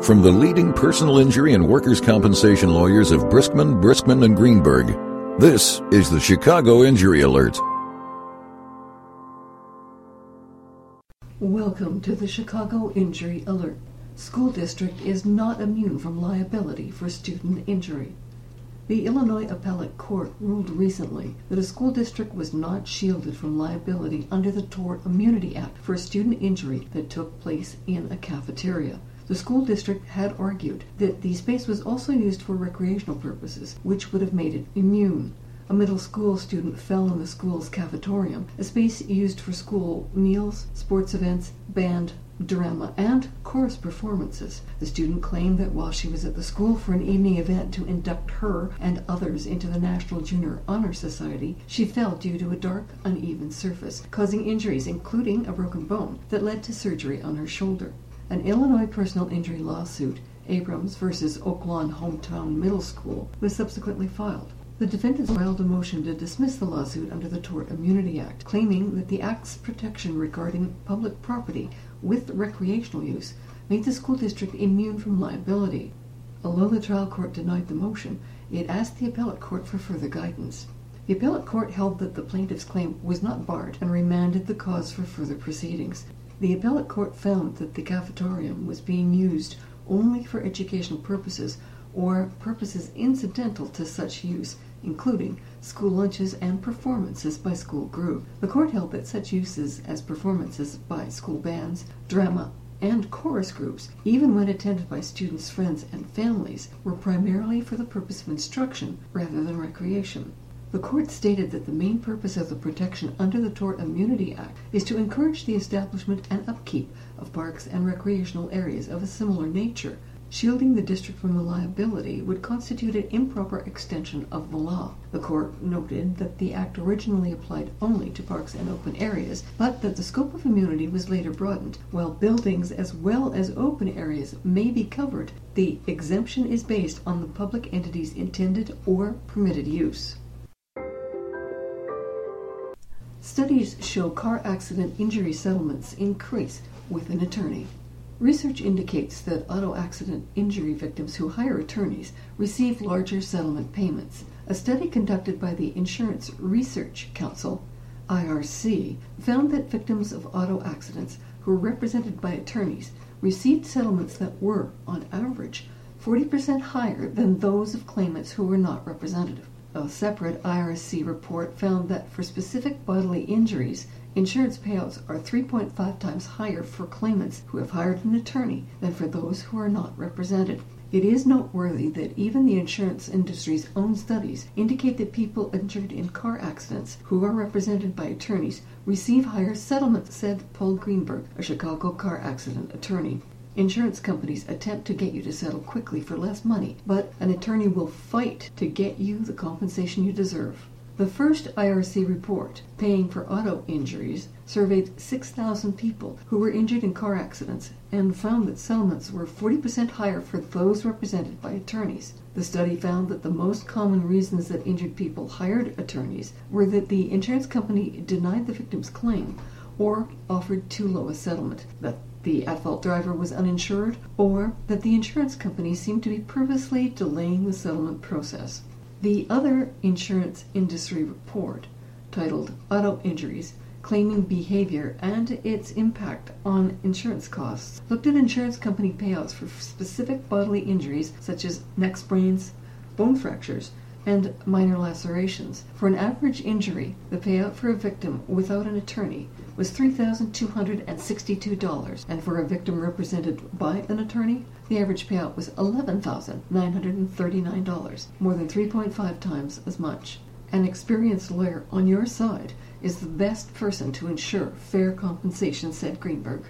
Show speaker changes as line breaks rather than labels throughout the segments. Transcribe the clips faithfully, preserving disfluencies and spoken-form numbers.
From the leading personal injury and workers' compensation lawyers of Briskman, Briskman and Greenberg, this is the Chicago Injury Alert.
Welcome to the Chicago Injury Alert. School district is not immune from liability for student injury. The Illinois Appellate Court ruled recently that a school district was not shielded from liability under the Tort Immunity Act for a student injury that took place in a cafeteria. The school district had argued that the space was also used for recreational purposes, which would have made it immune. A middle school student fell in the school's cafetorium, a space used for school meals, sports events, band, drama, and chorus performances. The student claimed that while she was at the school for an evening event to induct her and others into the National Junior Honor Society, she fell due to a dark, uneven surface, causing injuries including a broken bone that led to surgery on her shoulder. An Illinois personal injury lawsuit, Abrams versus Oaklawn Hometown Middle School, was subsequently filed. The defendants filed a motion to dismiss the lawsuit under the Tort Immunity Act, claiming that the Act's protection regarding public property with recreational use made the school district immune from liability. Although the trial court denied the motion, it asked the appellate court for further guidance. The appellate court held that the plaintiff's claim was not barred and remanded the cause for further proceedings. The appellate court found that the cafetorium was being used only for educational purposes or purposes incidental to such use, including school lunches and performances by school group. The court held that such uses as performances by school bands, drama, and chorus groups, even when attended by students' friends and families, were primarily for the purpose of instruction rather than recreation. The court stated that the main purpose of the protection under the Tort Immunity Act is to encourage the establishment and upkeep of parks and recreational areas of a similar nature. Shielding the district from the liability would constitute an improper extension of the law. The court noted that the act originally applied only to parks and open areas, but that the scope of immunity was later broadened. While buildings as well as open areas may be covered, the exemption is based on the public entity's intended or permitted use. Studies show car accident injury settlements increase with an attorney. Research indicates that auto accident injury victims who hire attorneys receive larger settlement payments. A study conducted by the Insurance Research Council, I R C, found that victims of auto accidents who were represented by attorneys received settlements that were, on average, forty percent higher than those of claimants who were not representative. A separate I R C report found that for specific bodily injuries, insurance payouts are three point five times higher for claimants who have hired an attorney than for those who are not represented. It is noteworthy that even the insurance industry's own studies indicate that people injured in car accidents who are represented by attorneys receive higher settlements, said Paul Greenberg, a Chicago car accident attorney. Insurance companies attempt to get you to settle quickly for less money, but an attorney will fight to get you the compensation you deserve. The first I R C report, Paying for Auto Injuries, surveyed six thousand people who were injured in car accidents and found that settlements were forty percent higher for those represented by attorneys. The study found that the most common reasons that injured people hired attorneys were that the insurance company denied the victim's claim or offered too low a settlement, that the at-fault driver was uninsured, or that the insurance company seemed to be purposely delaying the settlement process. The other insurance industry report, titled Auto Injuries, Claiming Behavior and Its Impact on Insurance Costs, looked at insurance company payouts for specific bodily injuries such as neck sprains, bone fractures, and minor lacerations. For an average injury, the payout for a victim without an attorney was three thousand two hundred sixty-two dollars, and for a victim represented by an attorney, the average payout was eleven thousand nine hundred thirty-nine dollars, more than three point five times as much. An experienced lawyer on your side is the best person to ensure fair compensation, said Greenberg.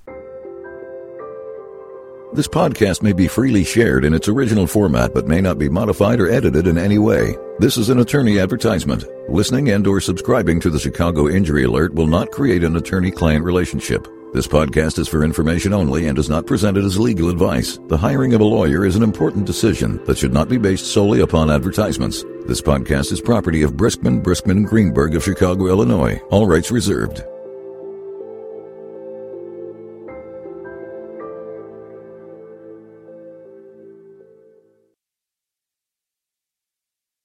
This podcast may be freely shared in its original format but may not be modified or edited in any way. This is an attorney advertisement. Listening and or subscribing to the Chicago Injury Alert will not create an attorney-client relationship. This podcast is for information only and is not presented as legal advice. The hiring of a lawyer is an important decision that should not be based solely upon advertisements. This podcast is property of Briskman, Briskman and Greenberg of Chicago, Illinois. All rights reserved.